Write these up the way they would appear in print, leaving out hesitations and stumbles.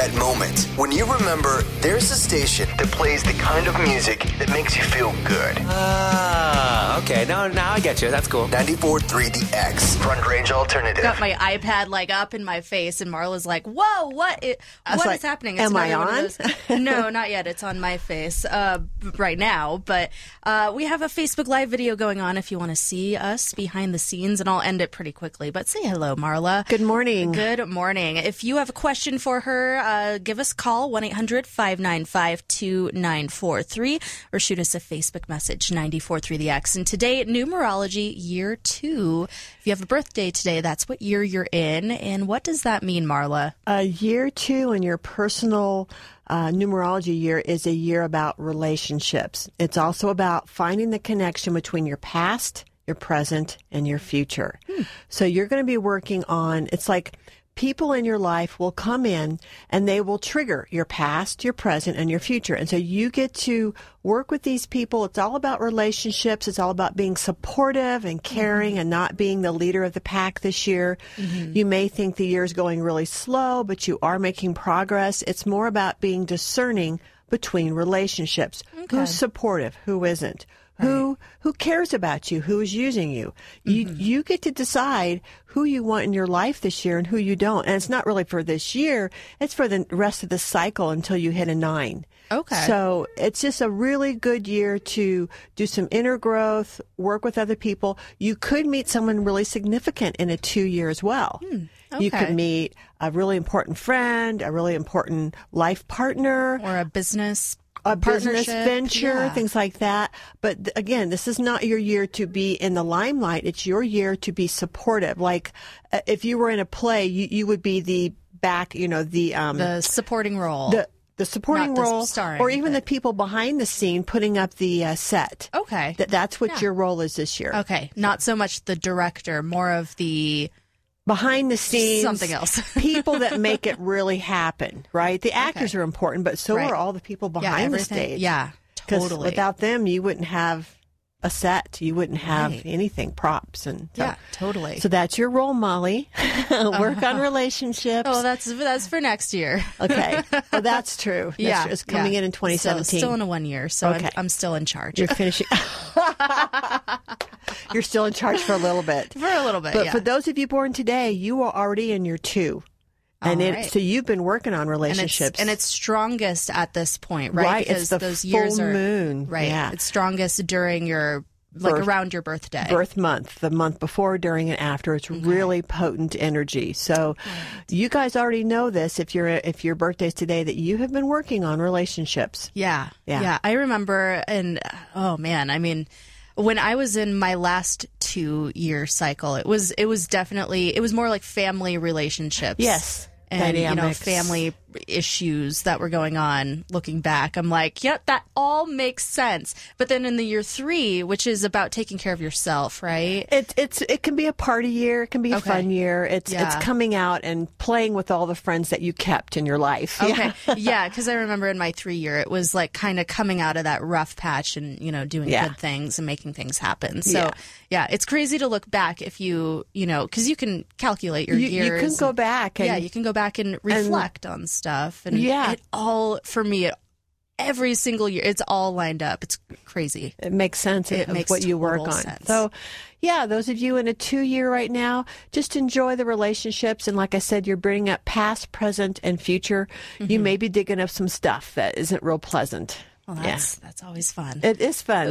that moment when you remember there's a station that plays the kind of music that makes you feel good. Okay. Now I get you. That's cool. 94.3 The X, Front Range Alternative. Got my iPad up in my face, and Marla's like, "Whoa, what is happening?" It's am I on? No, not yet. It's on my face right now. But we have a Facebook Live video going on if you want to see us behind the scenes, and I'll end it pretty quickly. But say hello, Marla. Good morning. Good morning. If you have a question for her, give us a call, 1-800-595-2943, or shoot us a Facebook message, 94.3 The X. And today, numerology year 2. If you have a birthday today, that's what year you're in. And what does that mean, Marla? Year 2 in your personal numerology year is a year about relationships. It's also about finding the connection between your past, your present, and your future. So you're going to be working on, it's like people in your life will come in and they will trigger your past, your present, and your future. And so you get to work with these people. It's all about relationships. It's all about being supportive and caring and not being the leader of the pack this year. You may think the year is going really slow, but you are making progress. It's more about being discerning between relationships. Okay. Who's supportive? Who isn't? Who cares about you? Who is using you? You get to decide who you want in your life this year and who you don't. And it's not really for this year. It's for the rest of the cycle until you hit a 9. Okay. So it's just a really good year to do some inner growth, work with other people. You could meet someone really significant in a 2 year as well. You could meet a really important friend, a really important life partner. Or a business venture, things like that. But again, this is not your year to be in the limelight. It's your year to be supportive. Like if you were in a play, you would be the supporting role. The supporting Not the role, starring, or even the people behind the scene putting up the set. Okay. That's what your role is this year. Okay. Not so much the director, more of the behind the scenes, something else. people that make it really happen, right? The actors are important, but so are all the people behind the stage. Yeah, totally. Without them, you wouldn't have a set. You wouldn't have anything, props. And so, yeah, totally. So that's your role, Molly. Work on relationships. Oh, that's for next year. Okay. Well, that's true. Yeah. It's coming in 2017. Still in a 1 year, so Okay. I'm still in charge. You're finishing. You're still in charge for a little bit. For a little bit, But for those of you born today, you are already in your 2. And so you've been working on relationships. And it's strongest at this point, right? Right. Because it's the those full years are moon. right. Yeah. It's strongest during your around your birthday. Birth month, the month before, during, and after. It's really potent energy. So you guys already know this if your birthday's today, that you have been working on relationships. Yeah. I remember, and oh man, I mean, when I was in my last 2 year cycle, it was more like family relationships. Yes. And, dynamics. family issues that were going on. Looking back, I'm like, yep, that all makes sense. But then in the year 3, which is about taking care of yourself, right? It can be a party year. It can be a fun year. It's coming out and playing with all the friends that you kept in your life. Okay. Yeah, because I remember in my 3 year, it was like kind of coming out of that rough patch and, doing good things and making things happen. So, it's crazy to look back if because you can calculate your years. You can go back. You can go back and reflect on stuff. And it all, for me, every single year, it's all lined up. It's crazy. It makes sense of makes what you work on. sense. So, those of you in a 2 year right now, just enjoy the relationships. And like I said, you're bringing up past, present, and future. You may be digging up some stuff that isn't real pleasant. Well, that's always fun. It is fun.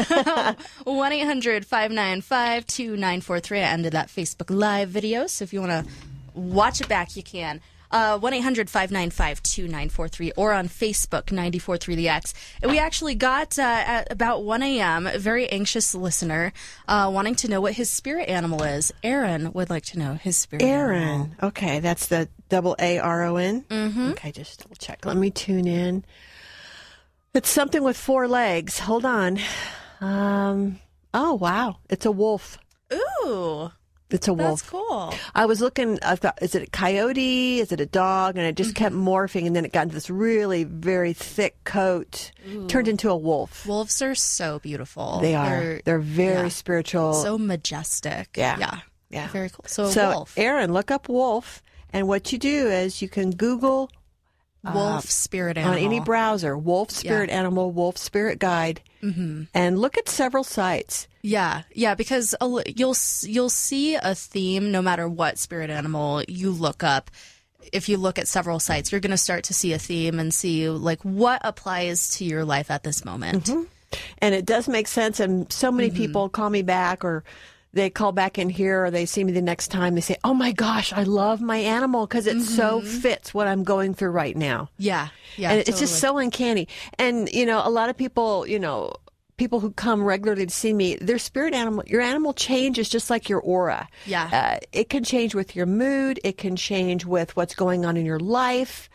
1-800-595-2943. I ended that Facebook Live video, so if you want to watch it back, you can. 1-800-595-2943 or on Facebook, 94.3 The X. And we actually got, at about 1 a.m., a very anxious listener wanting to know what his spirit animal is. Aaron would like to know his spirit animal. Okay, that's the AARON? Mm-hmm. Okay, just double check. Let me tune in. It's something with 4 legs. Hold on. Oh, wow. It's a wolf. Ooh. It's a wolf. That's cool. I was looking, I thought, is it a coyote? Is it a dog? And it just kept morphing, and then it got into this really very thick coat. Turned into a wolf. Wolves are so beautiful. They are. They're very spiritual. So majestic. Yeah. Very cool. So a wolf. Aaron, look up wolf, and what you do is you can Google Wolf Spirit Animal. On any browser, Wolf Spirit Animal, Wolf Spirit Guide, and look at several sites. Yeah, because you'll see a theme no matter what spirit animal you look up. If you look at several sites, you're going to start to see a theme and see like what applies to your life at this moment. And it does make sense. And so many people call me back, or they call back in here, or they see me the next time. They say, "Oh my gosh, I love my animal because it so fits what I'm going through right now." Yeah, and it's just so uncanny. And a lot of people, people who come regularly to see me, their spirit animal, your animal changes just like your aura. Yeah. It can change with your mood. It can change with what's going on in your life.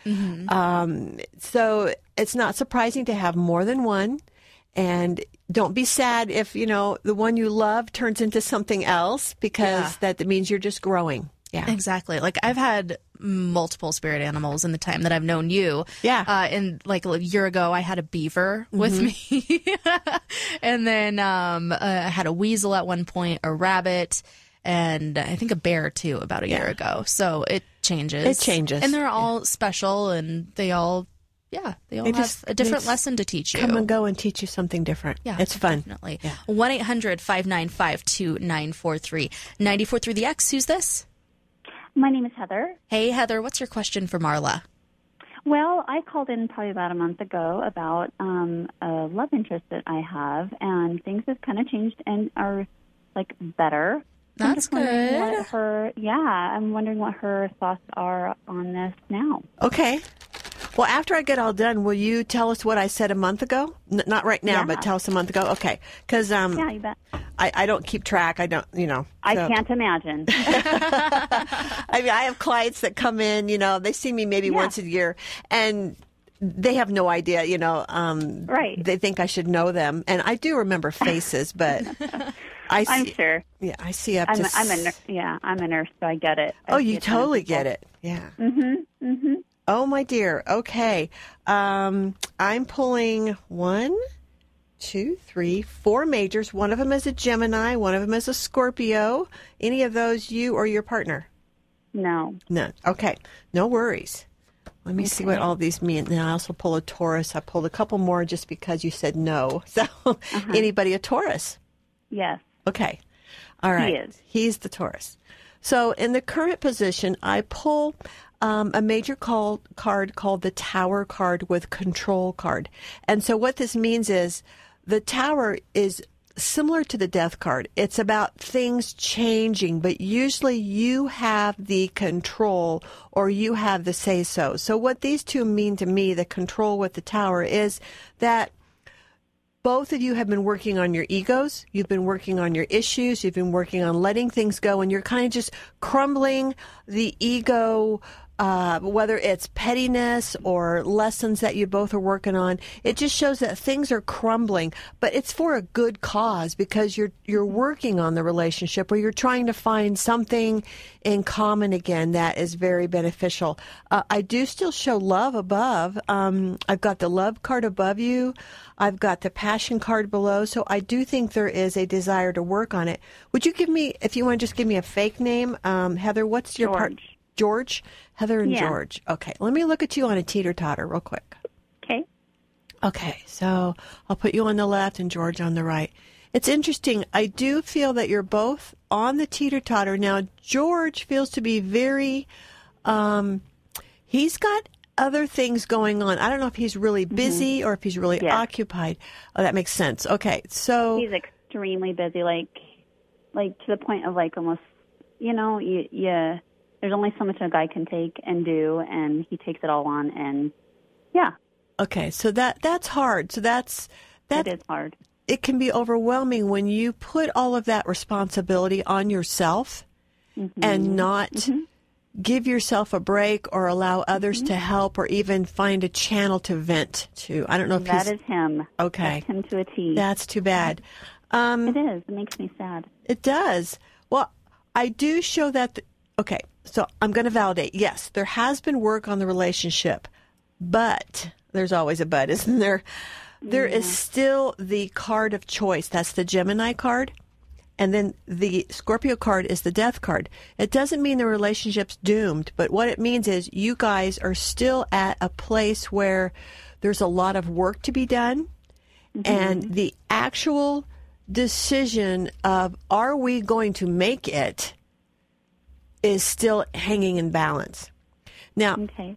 So it's not surprising to have more than one. And don't be sad if, the one you love turns into something else, because that means you're just growing. Yeah, exactly. Like I've had multiple spirit animals in the time that I've known you. Yeah. And like a year ago, I had a beaver with me. And then I had a weasel at one point, a rabbit, and I think a bear too about a year ago. So it changes. It changes. And they're all special, and they all have a different lesson to teach you. Come and go and teach you something different. Yeah, it's fun. Definitely. Yeah. 1-800-595-2943. 94.3 The X. Who's this? My name is Heather. Hey, Heather. What's your question for Marla? Well, I called in probably about a month ago about a love interest that I have, and things have kind of changed and are, like, better. That's good. I'm wondering what her thoughts are on this now. Okay. Well, after I get all done, will you tell us what I said a month ago? Not right now, but tell us a month ago. Okay. Because yeah, you bet. I don't keep track. I don't, I can't imagine. I mean, I have clients that come in, they see me maybe once a year, and they have no idea, right. They think I should know them. And I do remember faces, but I'm sure. Yeah, I see up I'm to... I'm a nurse, so I get it. Oh, you totally get it. Yeah. Mm-hmm. Oh, my dear. Okay. I'm pulling 1, 2, 3, 4 majors. One of them is a Gemini. One of them is a Scorpio. Any of those you or your partner? No. None. Okay. No worries. Let me see what all these mean. Then I also pull a Taurus. I pulled a couple more just because you said no. So anybody a Taurus? Yes. Okay. All right. He is. He's the Taurus. So in the current position, I pull a major card called the Tower card with Control card. And so what this means is the Tower is similar to the Death card. It's about things changing, but usually you have the control or you have the say-so. So what these two mean to me, the Control with the Tower, is that both of you have been working on your egos. You've been working on your issues. You've been working on letting things go, and you're kind of just crumbling the ego, whether it's pettiness or lessons that you both are working on. It just shows that things are crumbling, but it's for a good cause because you're working on the relationship, or you're trying to find something in common again that is very beneficial. I do still show love above. I've got the love card above you. I've got the passion card below. So I do think there is a desire to work on it. Would you give me, if you want to just give me a fake name, Heather, what's your part? George? Heather and George. Okay. Let me look at you on a teeter-totter real quick. Okay. Okay. So I'll put you on the left and George on the right. It's interesting. I do feel that you're both on the teeter-totter. Now, George feels to be very, he's got other things going on. I don't know if he's really busy or if he's really occupied. Oh, that makes sense. Okay. So he's extremely busy, like to the point of like almost, there's only so much a guy can take and do, and he takes it all on, and Okay, so that's hard. So that it is hard. It can be overwhelming when you put all of that responsibility on yourself and not give yourself a break or allow others to help or even find a channel to vent to. I don't know if that is him. Okay. That's him to a T. That's too bad. It is. It makes me sad. It does. Well, I do show that. Okay, so I'm going to validate. Yes, there has been work on the relationship, but there's always a but, isn't there? There is still the card of choice. That's the Gemini card. And then the Scorpio card is the death card. It doesn't mean the relationship's doomed, but what it means is you guys are still at a place where there's a lot of work to be done. And the actual decision of are we going to make it is still hanging in balance. Now,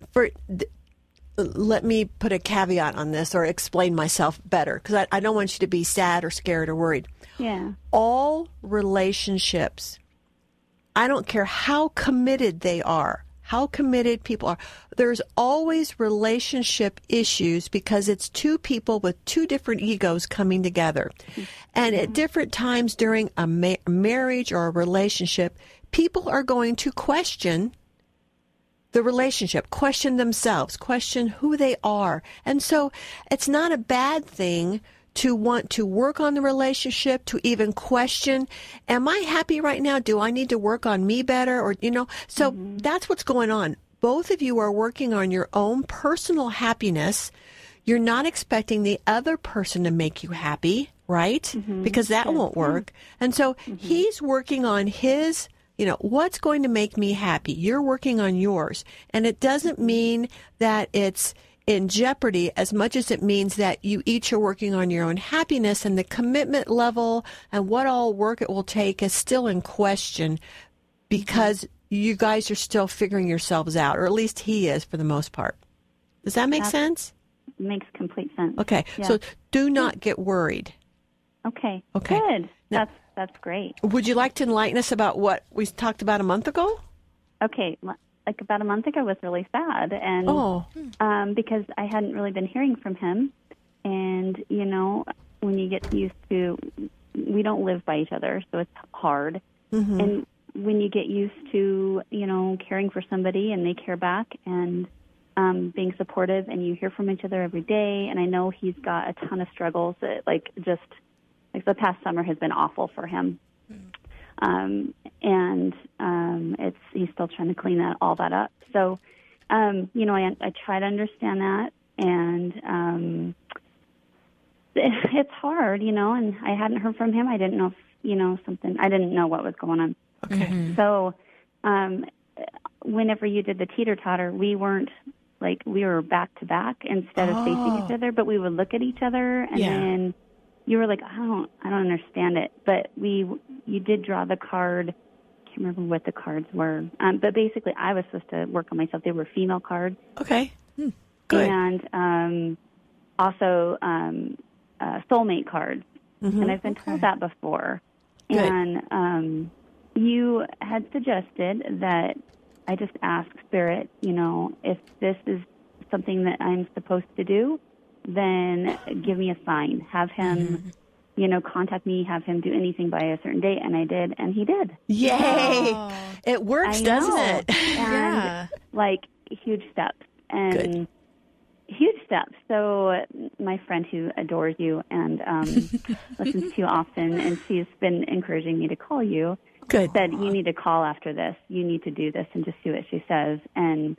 let me put a caveat on this or explain myself better, because I don't want you to be sad or scared or worried. Yeah. All relationships, I don't care how committed they are, how committed people are, there's always relationship issues because it's two people with two different egos coming together. And at different times during a marriage or a relationship, people are going to question the relationship, question themselves, question who they are. And so it's not a bad thing to want to work on the relationship, to even question, am I happy right now? Do I need to work on me better? Or, so that's what's going on. Both of you are working on your own personal happiness. You're not expecting the other person to make you happy, right? Because that won't work. And so he's working on his, what's going to make me happy? You're working on yours. And it doesn't mean that it's in jeopardy as much as it means that you each are working on your own happiness, and the commitment level and what all work it will take is still in question because you guys are still figuring yourselves out, or at least he is for the most part. Does that make sense? Makes complete sense. Okay. Yeah. So do not get worried. Okay. Good. Now, that's great. Would you like to enlighten us about what we talked about a month ago? Okay. Like about a month ago, I was really sad, and because I hadn't really been hearing from him. And when you get used to, we don't live by each other, so it's hard. And when you get used to, caring for somebody and they care back and being supportive, and you hear from each other every day. And I know he's got a ton of struggles. That, the past summer has been awful for him. He's still trying to clean all that up. So, I try to understand that, and it's hard, and I hadn't heard from him. I didn't know if, I didn't know what was going on. Okay. So, whenever you did the teeter-totter, we weren't, we were back to back instead of facing each other, but we would look at each other, and then you were like, I don't understand it. But you did draw the card. I can't remember what the cards were. But basically, I was supposed to work on myself. They were female cards. Okay. Good. And also soulmate cards. And I've been told that before. Good. And you had suggested that I just ask Spirit, if this is something that I'm supposed to do, then give me a sign. Have him, contact me, have him do anything by a certain date. And I did, and he did. Yay! Oh. It works, doesn't it? And, huge steps. And huge steps. So my friend who adores you and listens to you often, and she's been encouraging me to call you, said, you need to call after this. You need to do this, and just see what she says. And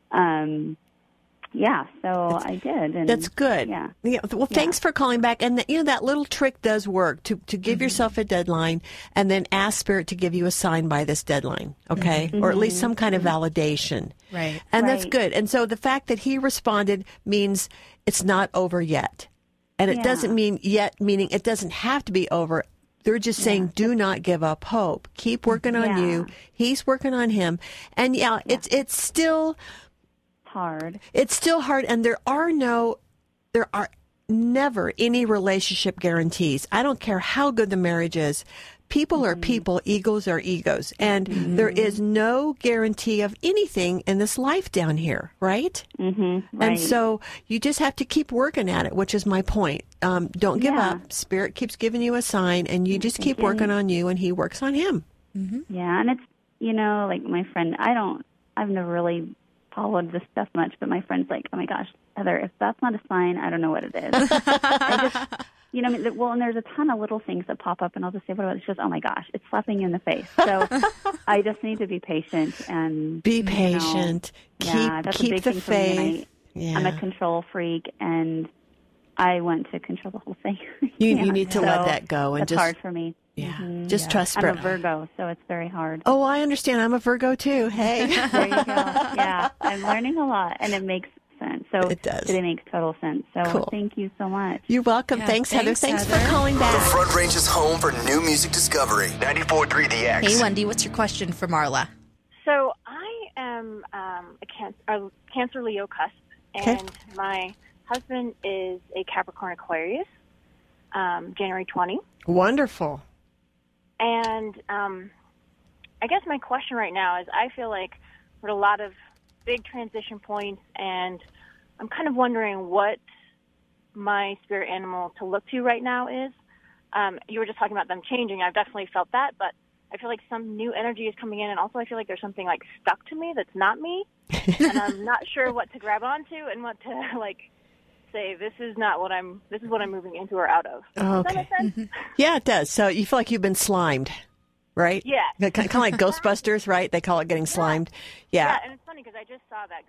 so I did. And that's good. Yeah. Well, thanks for calling back. And that little trick does work to give yourself a deadline and then ask Spirit to give you a sign by this deadline. Okay. Or at least some kind of validation. Right. And that's good. And so the fact that he responded means it's not over yet. And it doesn't mean yet, meaning it doesn't have to be over. They're just saying, do not give up hope. Keep working on you. He's working on him. And it's still hard. It's still hard, and there are never any relationship guarantees. I don't care how good the marriage is. People are people, egos are egos, and there is no guarantee of anything in this life down here, right? Right. And so you just have to keep working at it, which is my point. Don't give up. Spirit keeps giving you a sign, and you just keep working on you, and he works on him. Yeah, and it's, like my friend, I've never really followed this stuff much, but my friend's like, oh my gosh, Heather, if that's not a sign, I don't know what it is. I just, and there's a ton of little things that pop up, and I'll just say, what about it? She goes, oh my gosh, it's slapping you in the face. So I just need to be patient and be patient. That's keep a big the thing faith. For me. I'm a control freak, and I want to control the whole thing. You need to let that go. And it's hard for me. Yeah, just trust Spirit. I'm a Virgo, so it's very hard. Oh, I understand. I'm a Virgo too. Hey. There you go. Yeah, I'm learning a lot, and it makes sense. So it does. It makes total sense. So cool. Thank you so much. You're welcome. Yeah, thanks, Heather. Thanks for calling back. The Front Range's home for new music discovery. 94.3 The X. Hey, Wendy, what's your question for Marla? So I am a Cancer Leo cusp, and my husband is a Capricorn Aquarius, January 20. Wonderful. And I guess my question right now is I feel like we're at a lot of big transition points, and I'm kind of wondering what my spirit animal to look to right now is. You were just talking about them changing. I've definitely felt that, but I feel like some new energy is coming in, and also I feel like there's something like stuck to me that's not me, and I'm not sure what to grab onto and what to like say. This is what I'm moving into or out of. Does that make sense? Yeah, it does. So you feel like you've been slimed, right? Yeah. Kind of like Ghostbusters, right? They call it getting slimed. Yeah. And it's funny because I just saw that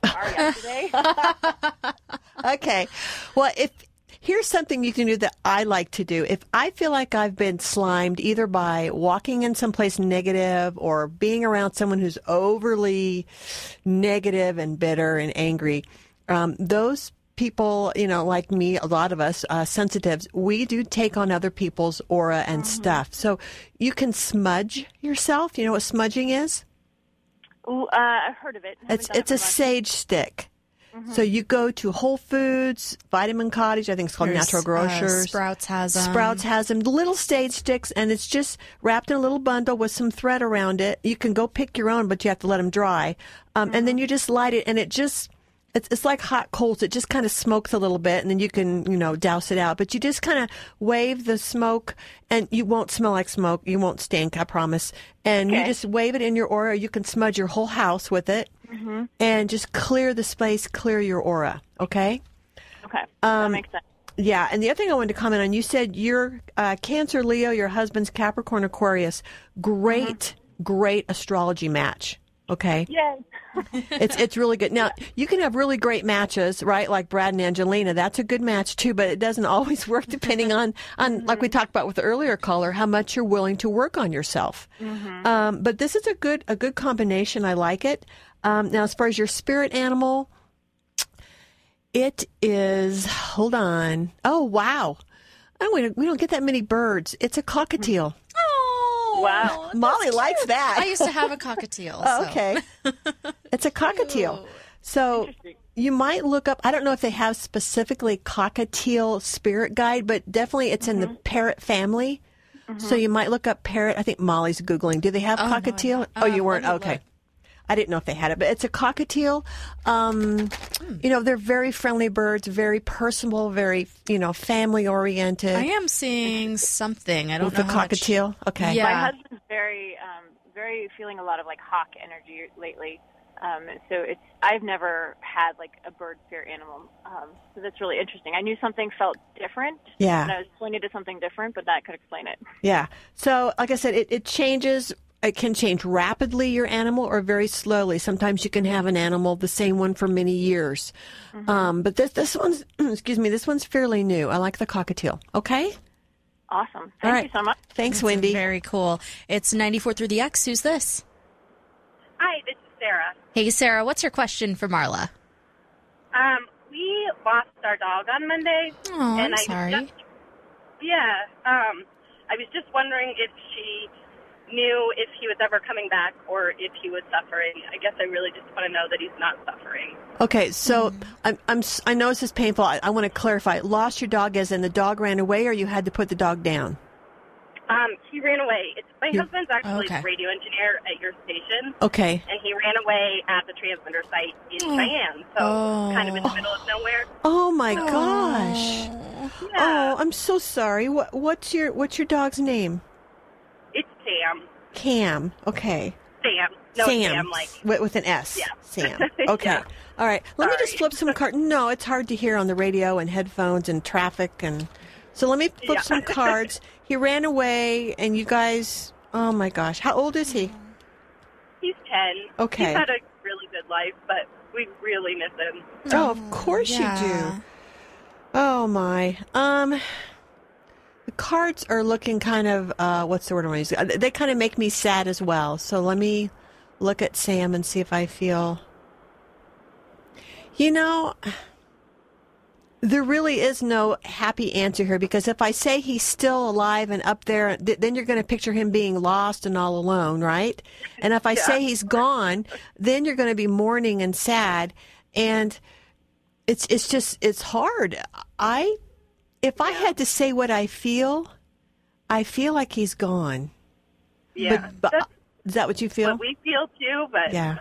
Ghostbusters yesterday. Okay. Well, here's something you can do that I like to do. If I feel like I've been slimed either by walking in someplace negative or being around someone who's overly negative and bitter and angry, those people, like me, a lot of us, sensitives, we do take on other people's aura and stuff. So you can smudge yourself. You know what smudging is? Ooh, I've heard of it. It's a sage stick. So you go to Whole Foods, Vitamin Cottage, I think it's called Natural Grocers. Sprouts has them. Sprouts has them, little sage sticks, and it's just wrapped in a little bundle with some thread around it. You can go pick your own, but you have to let them dry. And then you just light it, and it's like hot coals. It just kind of smokes a little bit, and then you can, douse it out. But you just kind of wave the smoke, and you won't smell like smoke. You won't stink, I promise. And you just wave it in your aura. You can smudge your whole house with it, and just clear the space, clear your aura. Okay? Okay. That makes sense. Yeah, and the other thing I wanted to comment on, you said you're Cancer Leo, your husband's Capricorn Aquarius. Great astrology match. Okay? Yes. It's really good. Now, you can have really great matches, right? Like Brad and Angelina. That's a good match too, but it doesn't always work depending on like we talked about with the earlier caller, how much you're willing to work on yourself. But this is a good combination. I like it. Now, as far as your spirit animal, it is, hold on. Oh, wow. We don't get that many birds. It's a cockatiel. Wow. Molly likes that. I used to have a cockatiel. Oh, okay. It's a cockatiel. So you might look up, I don't know if they have specifically cockatiel spirit guide, but definitely it's in the parrot family. So you might look up parrot. I think Molly's Googling. Do they have cockatiel? No, you weren't? Okay. Look. I didn't know if they had it, but it's a cockatiel. They're very friendly birds, very personable, very, family oriented. I am seeing something. I don't know. With the cockatiel? Okay. Yeah. My husband's very feeling a lot of like hawk energy lately. So I've never had like a bird spirit animal. So that's really interesting. I knew something felt different. Yeah. And I was pointed to something different, but that could explain it. Yeah. So like I said, it changes. It can change rapidly, your animal, or very slowly. Sometimes you can have an animal, the same one for many years. But this one's, this one's fairly new. I like the cockatiel. Okay? Awesome. Thank you so much. Thanks, Wendy. Very cool. It's 94 through the X. Who's this? Hi, this is Sarah. Hey, Sarah. What's your question for Marla? We lost our dog on Monday. Oh, I'm sorry. I was just wondering if she knew if he was ever coming back or if he was suffering. I guess I really just want to know that he's not suffering. Okay, so I know this is painful. I want to clarify. Lost your dog as in the dog ran away, or you had to put the dog down? He ran away. My husband's actually a radio engineer at your station. Okay. And he ran away at the transmitter site in Cheyenne, so kind of in the middle of nowhere. Oh my gosh! Yeah. Oh, I'm so sorry. What's your dog's name? It's Sam. Cam. Okay. Sam. No, Sam. like with an S. Yeah. Sam. Okay. Yeah. All right. Let me just flip some cards. No, it's hard to hear on the radio and headphones and traffic and. So let me flip some cards. He ran away, and you guys. Oh my gosh! How old is he? He's 10. Okay. He's had a really good life, but we really miss him. Oh, of course you do. Oh, my. The cards are looking kind of, what's the word I want to use? They kind of make me sad as well. So let me look at Sam and see if I feel... You know, there really is no happy answer here, because if I say he's still alive and up there, then you're going to picture him being lost and all alone, right? And if I say he's gone, then you're going to be mourning and sad. And it's hard. If I had to say what I feel like he's gone. Yeah. But is that what you feel? What we feel too, but yeah.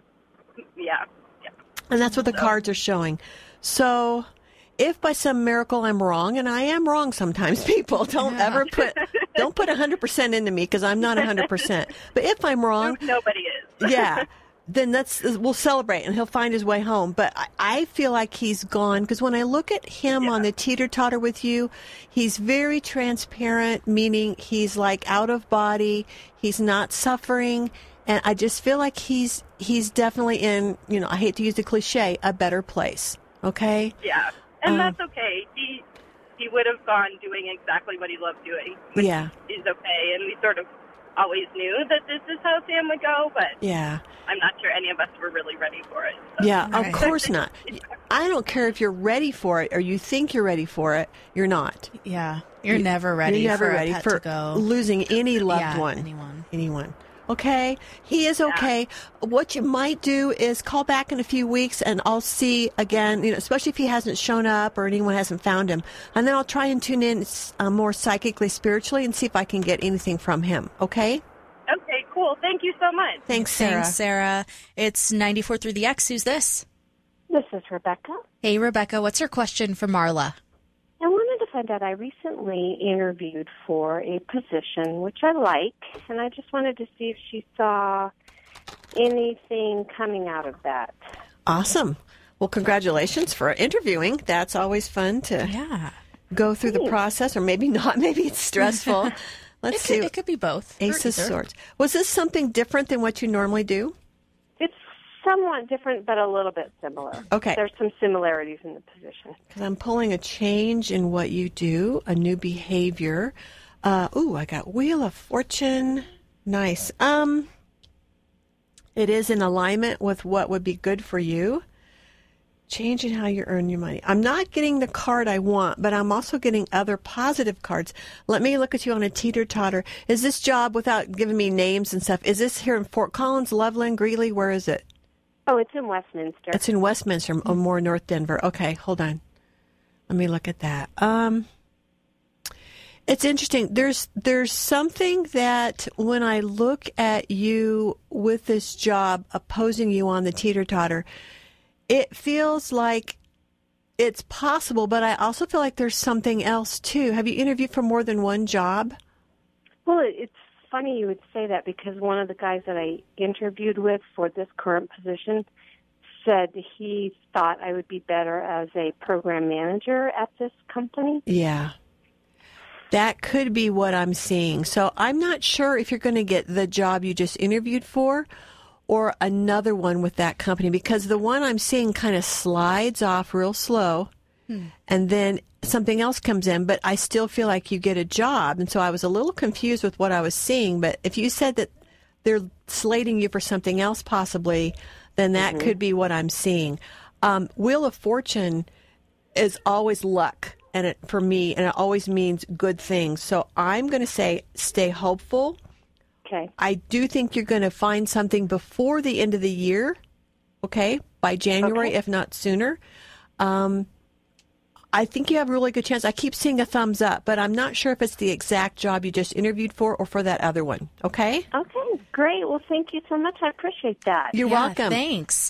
And that's what the cards are showing. So if by some miracle I'm wrong, and I am wrong sometimes, people, don't put 100% into me, because I'm not 100%. But if I'm wrong, nobody is. Yeah, then we'll celebrate, and he'll find his way home. But I feel like he's gone, because when I look at him on the teeter-totter with you, he's very transparent, meaning he's like out of body, he's not suffering, and I just feel like he's definitely in, I hate to use the cliche, a better place. Okay? Yeah, and that's okay. He would have gone doing exactly what he loved doing. Yeah. He's okay, and we sort of always knew that this is how Sam would go, but I'm not sure any of us were really ready for it. So. Yeah, of course not. I don't care if you're ready for it or you think you're ready for it. You're not. Yeah, you're never ready for a pet to go. Losing any loved one. Anyone. Okay? He is okay. Yeah. What you might do is call back in a few weeks, and I'll see again, especially if he hasn't shown up or anyone hasn't found him. And then I'll try and tune in more psychically, spiritually, and see if I can get anything from him. Okay? Okay, cool. Thank you so much. Thanks, Sarah. Thanks, Sarah. It's 94 through the X. Who's this? This is Rebecca. Hey, Rebecca. What's your question for Marla? I wanted to find out, I recently interviewed for a position, which I like, and I just wanted to see if she saw anything coming out of that. Awesome. Well, congratulations for interviewing. That's always fun to go through the process, or maybe not. Maybe it's stressful. Let's see. It could be both. Ace of Swords. Was this something different than what you normally do? It's somewhat different, but a little bit similar. Okay. There's some similarities in the position. Because I'm pulling a change in what you do, a new behavior. I got Wheel of Fortune. Nice. It is in alignment with what would be good for you. Changing how you earn your money. I'm not getting the card I want, but I'm also getting other positive cards. Let me look at you on a teeter-totter. Is this job, without giving me names and stuff, is this here in Fort Collins, Loveland, Greeley? Where is it? Oh, it's in Westminster. It's in Westminster, more North Denver. Okay, hold on. Let me look at that. It's interesting. There's something that when I look at you with this job opposing you on the teeter-totter, it feels like it's possible, but I also feel like there's something else, too. Have you interviewed for more than one job? Well, it's funny you would say that, because one of the guys that I interviewed with for this current position said he thought I would be better as a program manager at this company. Yeah. That could be what I'm seeing. So I'm not sure if you're going to get the job you just interviewed for or another one with that company, because the one I'm seeing kind of slides off real slow, and then something else comes in, but I still feel like you get a job. And so I was a little confused with what I was seeing, but if you said that they're slating you for something else possibly, then that could be what I'm seeing. Wheel of Fortune is always luck, and for me, and it always means good things. So I'm going to say stay hopeful. Okay. I do think you're going to find something before the end of the year, okay, by January, if not sooner. I think you have a really good chance. I keep seeing a thumbs up, but I'm not sure if it's the exact job you just interviewed for or for that other one, okay? Okay, great. Well, thank you so much. I appreciate that. You're welcome. Thanks.